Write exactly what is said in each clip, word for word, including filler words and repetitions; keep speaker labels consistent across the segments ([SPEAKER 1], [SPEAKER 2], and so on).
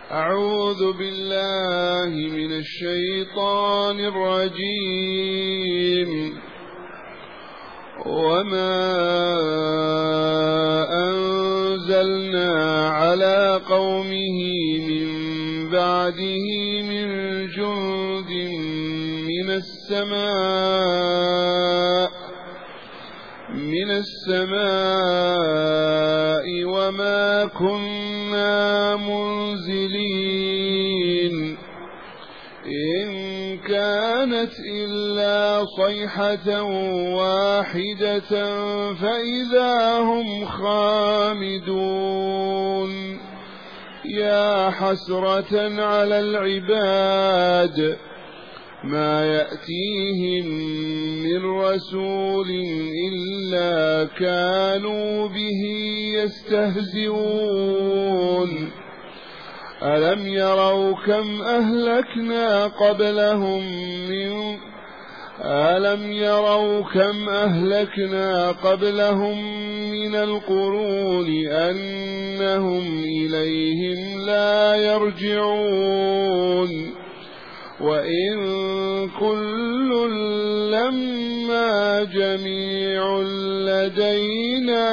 [SPEAKER 1] أعوذ بالله من الشيطان الرجيم. وما أنزلنا على قومه من بعده من جند من السماء من السماء وما كنا منزلين إن كانت إلا صيحة واحدة فإذا هم خامدون. يا حسرة على العباد ما يأتيهم من رسول إلا كانوا به يستهزئون. ألم يروا كم أهلكنا قبلهم من ألم يروا كم أهلكنا قبلهم من القرون أنهم إليهم لا يرجعون. وإن كل لما جميع لدينا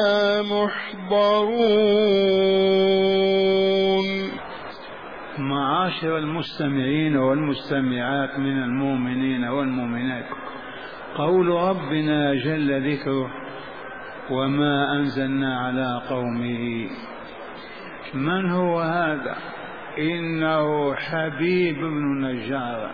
[SPEAKER 1] محضرون.
[SPEAKER 2] معاشر المستمعين والمستمعات من المؤمنين والمؤمنات، قول ربنا جل ذكره: وما أنزلنا على قومه. من هو هذا؟ إنه حبيب بن نجار.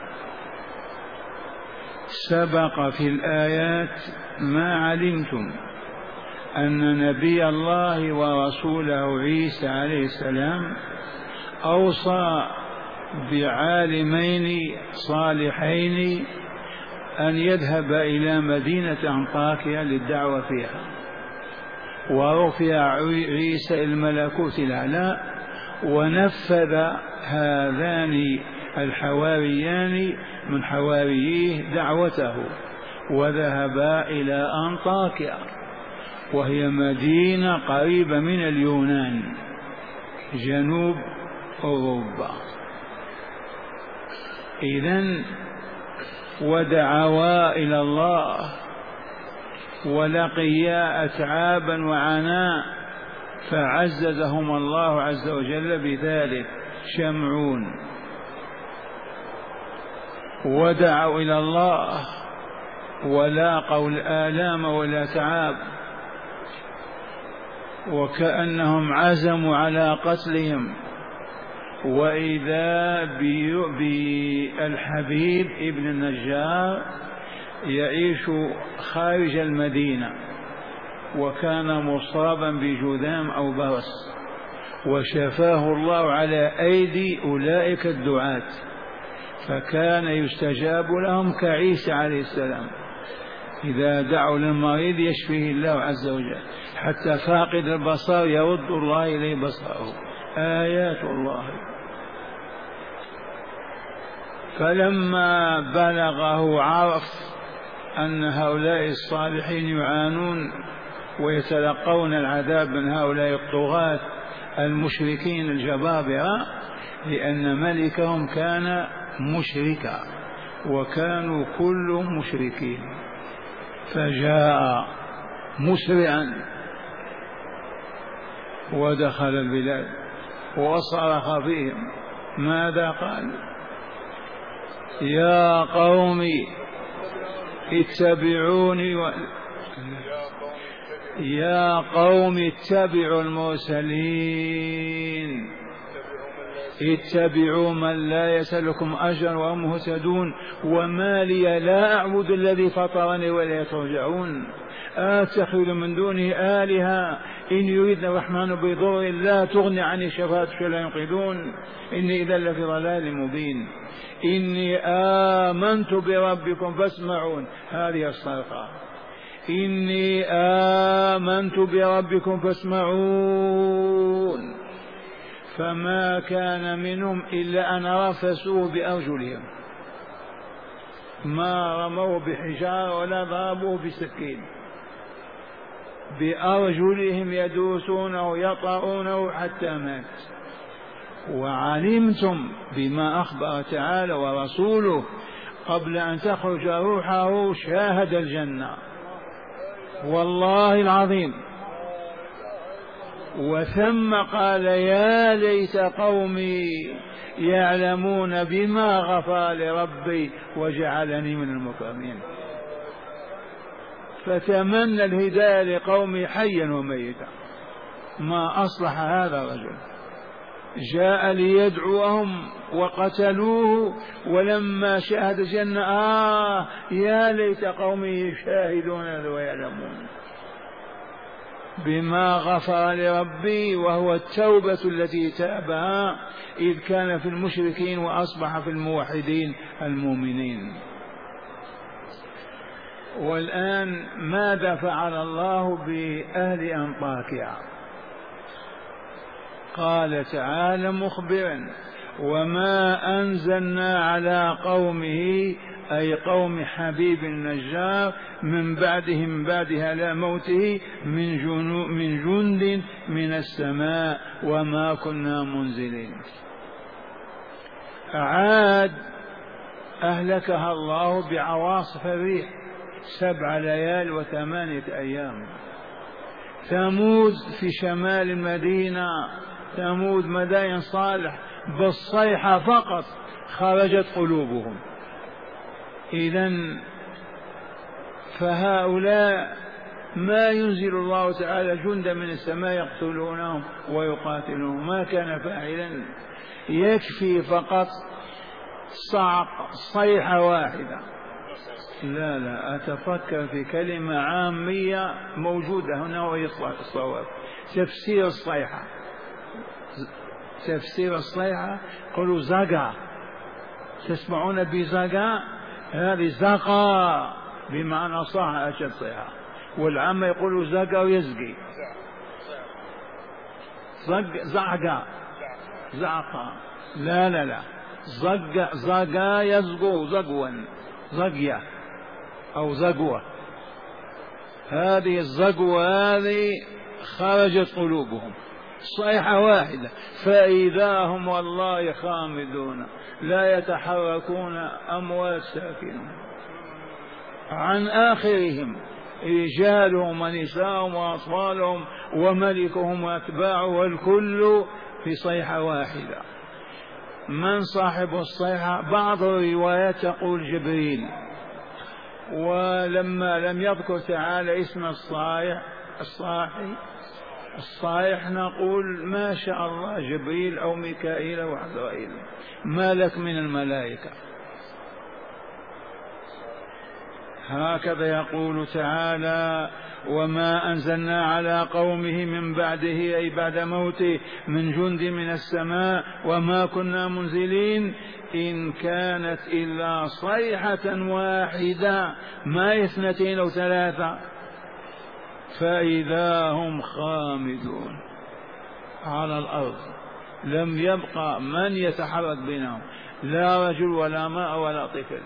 [SPEAKER 2] سبق في الآيات ما علمتم أن نبي الله ورسوله عيسى عليه السلام أوصى بعالمين صالحين أن يذهب إلى مدينة أنطاكيا للدعوة فيها، ورفع عيسى الملكوت الأعلى، ونفذ هذان الحواريان من حواريه دعوته وذهبا إلى أنطاكيا، وهي مدينة قريبة من اليونان جنوب أوروبا. إذن ودعوا إلى الله ولقيا أتعابا وعناء، فعززهم الله عز وجل بذلك شمعون. ودعوا إلى الله ولاقوا الآلام والأتعاب، وكأنهم عزموا على قتلهم. وإذا بالحبيب ابن النجار يعيش خارج المدينة، وكان مصابا بجذام أو برص، وشفاه الله على أيدي أولئك الدعاة، فكان يستجاب لهم كعيسى عليه السلام. إذا دعوا للمريض يشفيه الله عز وجل، حتى فاقد البصر يرد الله إليه بصره. آيات الله. فلما بلغه عرف أن هؤلاء الصالحين يعانون ويتلقون العذاب من هؤلاء الطغاة المشركين الجبابرة، لأن ملكهم كان مشركا وكانوا كلهم مشركين، فجاء مسرعا ودخل البلاد وصرخ فيهم. ماذا قال؟ يا قوم اتبعوني و... يا قوم اتبعوا المرسلين، اتبعوا من لا يسألكم أجرا وهم مهتدون، وما لي لا أعبد الذي فطرني ولا ترجعون، أتخذ من دونه آلهة إن يريدنا الرحمن بضر لا تغني عني شفاعتهم شيئا ينقذون، إني إذا لفي ضلال مبين. إني آمنت بربكم فاسمعون. هذه الصرخة: إني آمنت بربكم فاسمعون. فما كان منهم إلا أن رفسوه بأرجلهم، ما رموه بحجارة ولا ضربوه بسكين، بأرجلهم يدوسونه يطأونه حتى مات. وعلمتم بما أخبر تعالى ورسوله قبل أن تخرج روحه شاهد الجنة والله العظيم. وثم قال يا ليت قومي يعلمون بما غفر لربي وجعلني من المكرمين. فتمنى الهداية لقومي حيا وميتا. ما أصلح هذا الرجل، جاء ليدعوهم وقتلوه، ولما شاهد الجنة آه يا ليت قومي يشاهدون ويعلمون بما غفر لربي، وهو التوبة التي تابها إذ كان في المشركين وأصبح في الموحدين المؤمنين. والآن ماذا فعل الله بأهل أنطاكيا؟ قال تعالى مخبرا وما أنزلنا على قومه أي قوم حبيب النجار من بعده من بعدها لا موته من, جنو من جند من السماء وما كنا منزلين. عاد أهلكها الله بعواصف الريح سبع ليال وثمانية أيام. ثمود في شمال المدينة، ثمود مدائن صالح بالصيحة فقط خرجت قلوبهم. إذن فهؤلاء ما ينزل الله تعالى جندا من السماء يقتلونهم ويقاتلونهم، ما كان فاعلا، يكفي فقط صعق صيحة واحدة. لا لا أتفكر في كلمة عامية موجودة هنا وهي الصواب. تفسير الصيحة، تفسير الصيحة قلوا زقا، تسمعون بزقا؟ هذه زقا بمعنى صح أشد صيحة، والعامة يقولوا زقا ويزقي. زق زعقا زعقا لا لا لا زق زقا يزقو زقوا زقيا أو زقوة. هذه الزقوة هذه خرجت قلوبهم صيحة واحدة فإذا هم والله خامدون لا يتحركون أموات ساكنون. عن آخرهم رجالهم ونساءهم وأطفالهم وملكهم وأتباعه والكل في صيحة واحدة. من صاحب الصيحة؟ بعض الروايات تقول جبريل، ولما لم يذكر تعالى اسم الصايح الصاحي الصايح نقول ما شاء الله جبريل أو ميكائيل أو عزرائيل، مالك من الملائكة. هكذا يقول تعالى وما أنزلنا على قومه من بعده أي بعد موته من جند من السماء وما كنا منزلين إن كانت إلا صيحة واحدة ما اثنتين أو ثلاثة فإذا هم خامدون على الأرض، لم يبقى من يتحرك بينهم، لا رجل ولا ماء ولا طفل.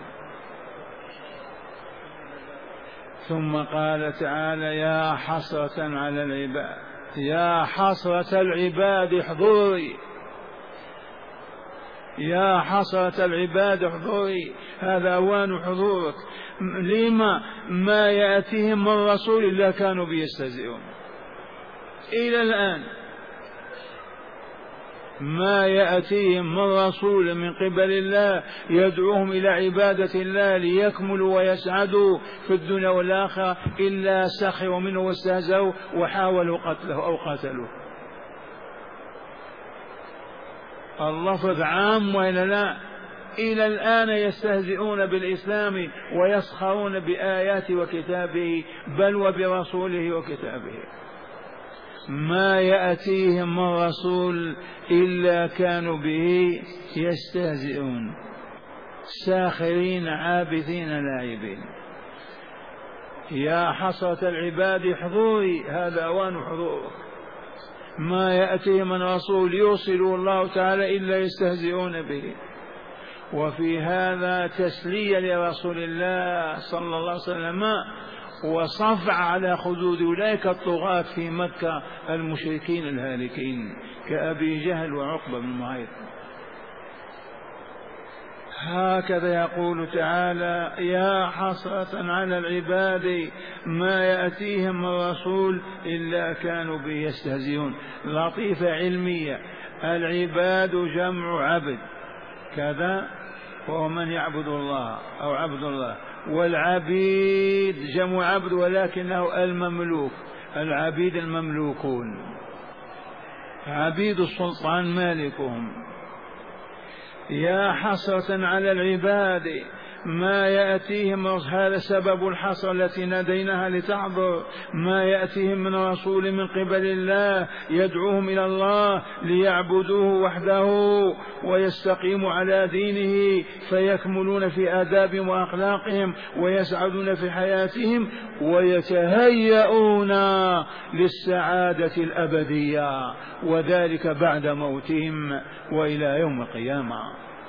[SPEAKER 2] ثم قال تعالى يا حسرة على العباد، يا حسرة العباد احضري، يا حسرة العباد احضري، هذا أوان حضورك. لما ما يأتيهم من رسول الله كانوا بيستهزئون إلى الآن، ما يأتيهم من رسول من قبل الله يدعوهم إلى عبادة الله ليكملوا ويسعدوا في الدنيا والآخرة إلا سخروا منه واستهزأوا وحاولوا قتله أو قتلوه. اللفظ عام وإلا لا؟ إلى الآن يستهزئون بالإسلام ويسخرون بآيات وكتابه بل وبرسوله وكتابه. ما يأتيهم من رسول إلا كانوا به يستهزئون ساخرين عابثين لاعبين. يا حسرة العباد احضري، هذا أوان حضورك. ما يأتيهم من رسول يوصله الله تعالى إلا يستهزئون به. وفي هذا تسلية لرسول الله صلى الله عليه وسلم وصفع على خدود أولئك الطغاة في مكة المشركين الهالكين كأبي جهل وعقبة بن معيط. هكذا يقول تعالى: يا حسرة على العباد ما يأتيهم من رسول إلا كانوا به يستهزئون. لطيفة علمية: العباد جمع عبد كذا وهو من يعبد الله أو عبد الله، والعبيد جمع عبد ولكنه المملوك، العبيد المملوكون، عبيد السلطان مالكهم. يا حسرة على العباد ما يأتيهم، هذا سبب الحسرة التي ناديناها لتحضر، ما يأتيهم من رسول من قبل الله يدعوهم إلى الله ليعبدوه وحده ويستقيموا على دينه فيكملون في آدابهم وأخلاقهم ويسعدون في حياتهم ويتهيئون للسعادة الأبدية، وذلك بعد موتهم وإلى يوم القيامة.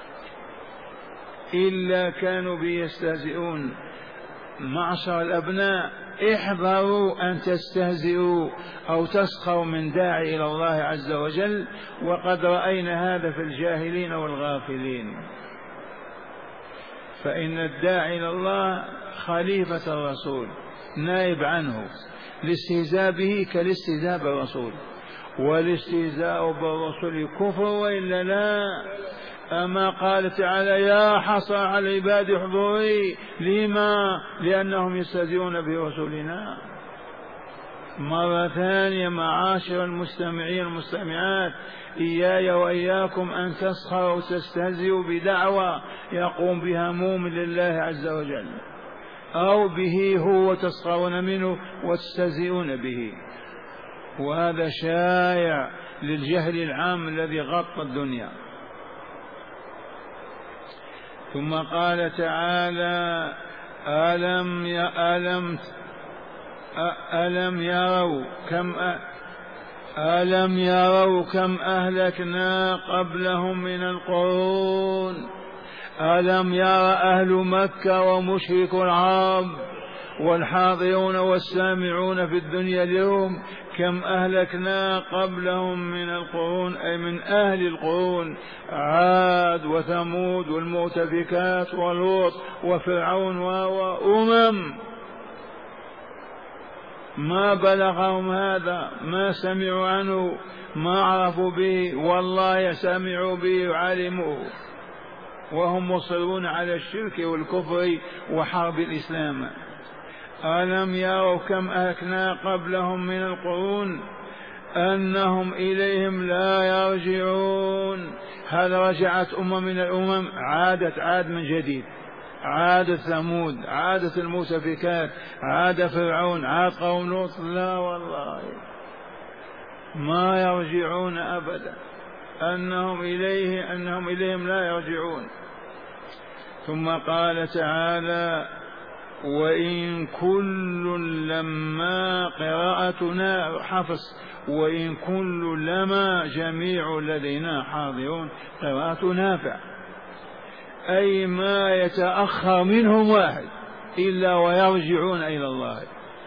[SPEAKER 2] إلا كانوا بي يستهزئون. معشر الأبناء، احذروا أن تستهزئوا أو تسخروا من داعي إلى الله عز وجل، وقد رأينا هذا في الجاهلين والغافلين. فإن الداعي إلى الله خليفة الرسول نائب عنه، الاستهزاء به كالاستهزاء بالرسول، والاستهزاء بالرسول كفر وإلا لا. أما قال تعالى: يا حسرة على العباد احضري، لما؟ لأنهم يستهزئون برسولنا. مرة ثانية معاشر المستمعين والمستمعات، إياي وإياكم أن تسخروا وتستهزئوا بدعوة يقوم بها مؤمن لله عز وجل، أو به هو تسخرون منه وتستهزئون به، وهذا شائع للجهل العام الذي غطى الدنيا. ثم قال تعالى: ألم ألم ألم يروا كم ألم يروا كم أهلكنا قبلهم من القرون. ألم يرى أهل مكة ومشرك العرب والحاضرون والسامعون في الدنيا اليوم كم أهلكنا قبلهم من القرون، أي من أهل القرون، عاد وثمود والمؤتفكات ولوط وفرعون وأمم ما بلغهم هذا، ما سمعوا عنه، ما عرفوا به، والله سمعوا به وعلموه وهم مصرون على الشرك والكفر وحرب الإسلام. ألم يروا كم أهلكنا قبلهم من القرون أنهم إليهم لا يرجعون. هل رجعت أمم من الأمم؟ عادت عاد من جديد، عادت ثمود، عادت المؤتفكات، عاد فرعون، عاد قوم لوط. لا والله ما يرجعون أبدا، أنهم إليه أنهم إليهم لا يرجعون. ثم قال تعالى: وإن كل لما قراءتنا حفظ، وإن كل لما جميع لدينا حاضرون، قراءة نافع، أي ما يتأخر منهم واحد إلا ويرجعون إلى الله،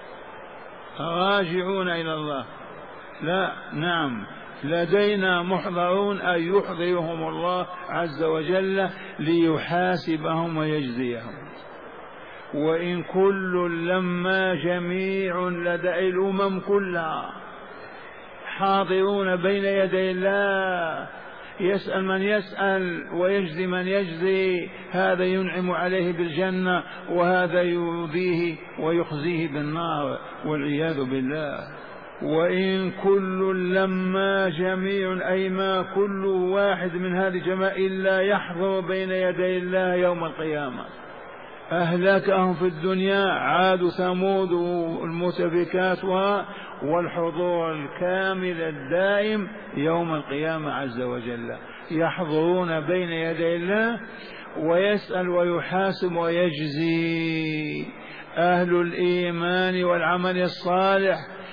[SPEAKER 2] راجعون إلى الله. لا، نعم، لدينا محضرون، أي يحضرهم الله عز وجل ليحاسبهم ويجزيهم. وإن كل لما جميع لدى الأمم كلها حاضرون بين يدي الله، يسأل من يسأل ويجزي من يجزي، هذا ينعم عليه بالجنة وهذا يؤذيه ويخزيه بالنار والعياذ بالله. وإن كل لما جميع، أي ما كل واحد من هذه الجماعة إلا يحضر بين يدي الله يوم القيامة. أهلكهم في الدنيا عاد ثمود والمؤتفكات والحضور الكامل الدائم يوم القيامة عز وجل، يحضرون بين يدي الله ويسأل ويحاسب ويجزي. أهل الإيمان والعمل الصالح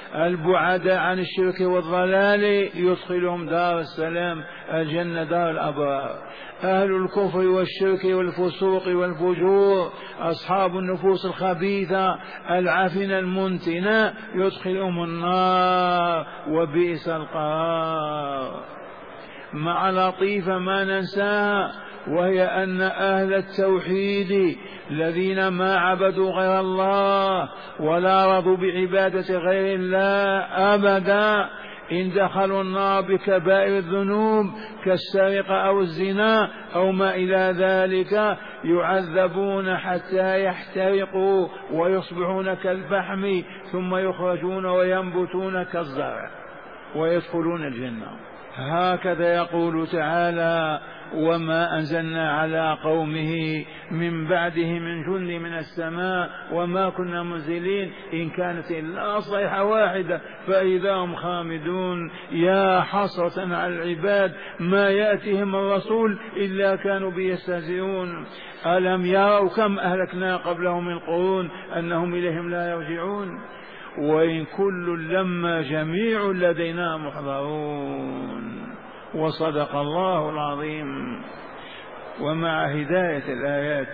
[SPEAKER 2] البعداء عن الشرك والضلال يدخلهم دار السلام الجنة دار الأبرار. أهل الكفر والشرك والفسوق والفجور أصحاب النفوس الخبيثة العافنة المنتنة يدخلهم النار وبئس القرار. مع لطيفة ما ننساها، وهي أن أهل التوحيد الذين ما عبدوا غير الله ولا رضوا بعبادة غير الله أبدا إن دخلوا النار بكبائر الذنوب كالسرقة أو الزنا أو ما إلى ذلك يعذبون حتى يحترقوا ويصبحون كالفحم ثم يخرجون وينبتون كالزرع ويدخلون الجنة. هكذا يقول تعالى: وما أنزلنا على قومه من بعده من جند من السماء وما كنا منزلين إن كانت إلا صيحة واحدة فإذا هم خامدون. يا حسرة على العباد ما يأتيهم الرسول إلا كانوا بيستهزئون. ألم يروا كم أهلكنا قبلهم من قرون أنهم إليهم لا يرجعون. وإن كل لما جميع لدينا محضرون. وصدق الله العظيم. ومع هداية الآيات.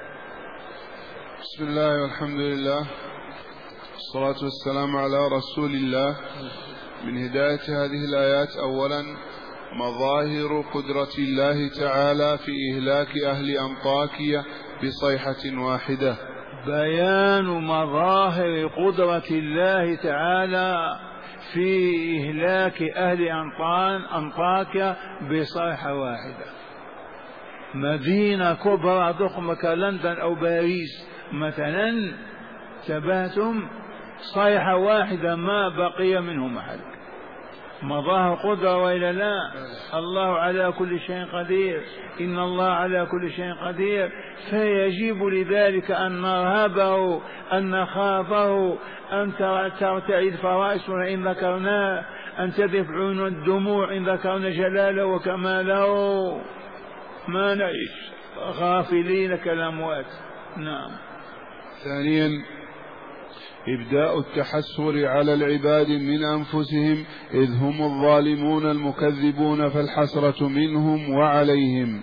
[SPEAKER 1] بسم الله والحمد لله والصلاة والسلام على رسول الله. من هداية هذه الآيات أولا مظاهر قدرة الله تعالى في إهلاك أهل أنطاكية بصيحة واحدة.
[SPEAKER 2] بيان مظاهر قدرة الله تعالى في إهلاك أهل أنطاكيا بصيحة واحدة. مدينة كبرى ضخمة كلندن أو باريس مثلا تباتم صيحة واحدة ما بقي منهم أحد. مظاهر قدرة وإلا لا؟ الله على كل شيء قدير. إن الله على كل شيء قدير. فيجب لذلك أن نرهبه أن نخافه أن ترتعد فرائسنا إن ذكرناه أن تذف عيون الدموع إن ذكرنا جلاله وكماله. ما نعيش غافلين كالأموات. نعم.
[SPEAKER 1] ثانيا إبداء التحسر على العباد من أنفسهم إذ هم الظالمون المكذبون فالحسرة منهم وعليهم.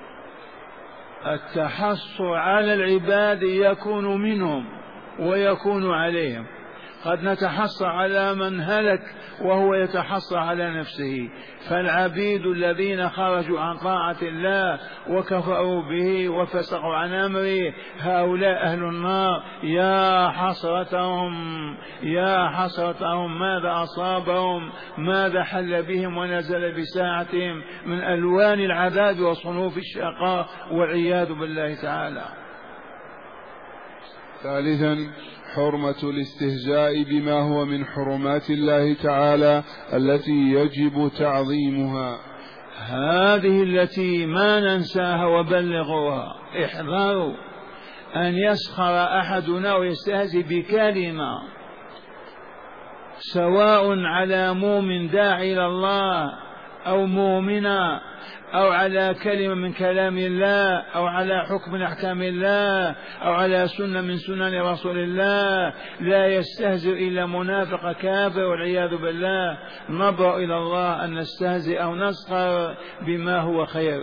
[SPEAKER 2] التحسر على العباد يكون منهم ويكون عليهم. قد نتحسر على من هلك وهو يتحسر على نفسه. فالعبيد الذين خرجوا عن طاعة الله وكفروا به وفسقوا عن أمره هؤلاء أهل النار. يا حسرتهم يا حسرتهم ماذا أصابهم ماذا حل بهم ونزل بساعتهم من ألوان العذاب وصنوف الشقاء والعياذ بالله تعالى.
[SPEAKER 1] ثالثا حرمة الاستهزاء بما هو من حرمات الله تعالى التي يجب تعظيمها.
[SPEAKER 2] هذه التي ما ننساها وبلغوها. احذروا أن يسخر أحدنا ويستهزئ بكلمة سواء على مؤمن داعي إلى الله أو مؤمنا أو على كلمة من كلام الله أو على حكم من أحكام الله أو على سنة من سنن رسول الله. لا يستهزئ إلا منافق كافر والعياذ بالله. نبرأ إلى الله أن نستهزئ أو نسخر بما هو خير.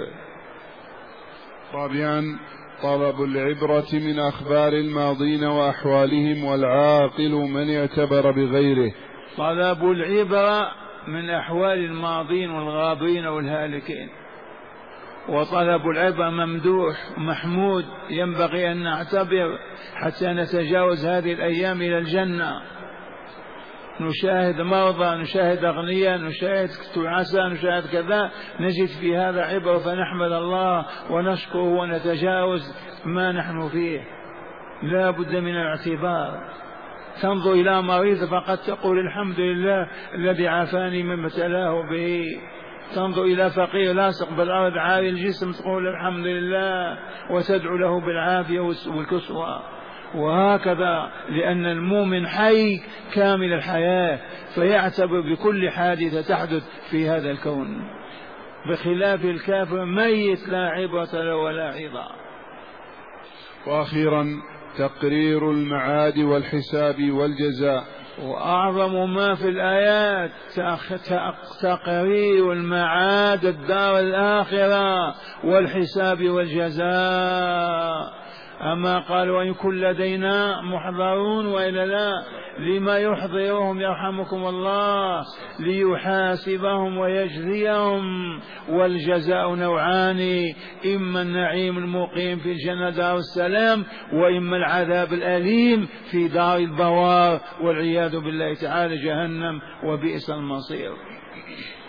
[SPEAKER 1] رابعا طلب العبرة من أخبار الماضين وأحوالهم والعاقل من اعتبر بغيره.
[SPEAKER 2] طلب العبرة من أحوال الماضين والغابرين والهالكين. وطلب العبرة ممدوح محمود ينبغي أن نعتبر حتى نتجاوز هذه الأيام إلى الجنة. نشاهد مرضى نشاهد أغنياء نشاهد تعسى نشاهد كذا نجد في هذا عبرة فنحمد الله ونشكره ونتجاوز ما نحن فيه. لا بد من الاعتبار. تنظر إلى مريض فقد تقول الحمد لله الذي عافاني مما ابتلاه به. تنظر إلى فقير لاصق بالأرض عاري الجسم تقول الحمد لله وتدعو له بالعافية والكسوة. وهكذا لأن المؤمن حي كامل الحياة فيعتبر بكل حادثة تحدث في هذا الكون، بخلاف الكافر ميت لا عبرة له ولا عظة.
[SPEAKER 1] وأخيرا تقرير المعاد والحساب والجزاء
[SPEAKER 2] وأعظم ما في الآيات تقرير المعاد الدار الآخرة والحساب والجزاء. أما قال وإن كل لدينا محضرون وإلا لا، لما يحضرهم يرحمكم الله؟ ليحاسبهم ويجزيهم. والجزاء نوعان، إما النعيم المقيم في الجنة دار السلام، وإما العذاب الأليم في دار البوار والعياذ بالله تعالى جهنم، وبئس المصير.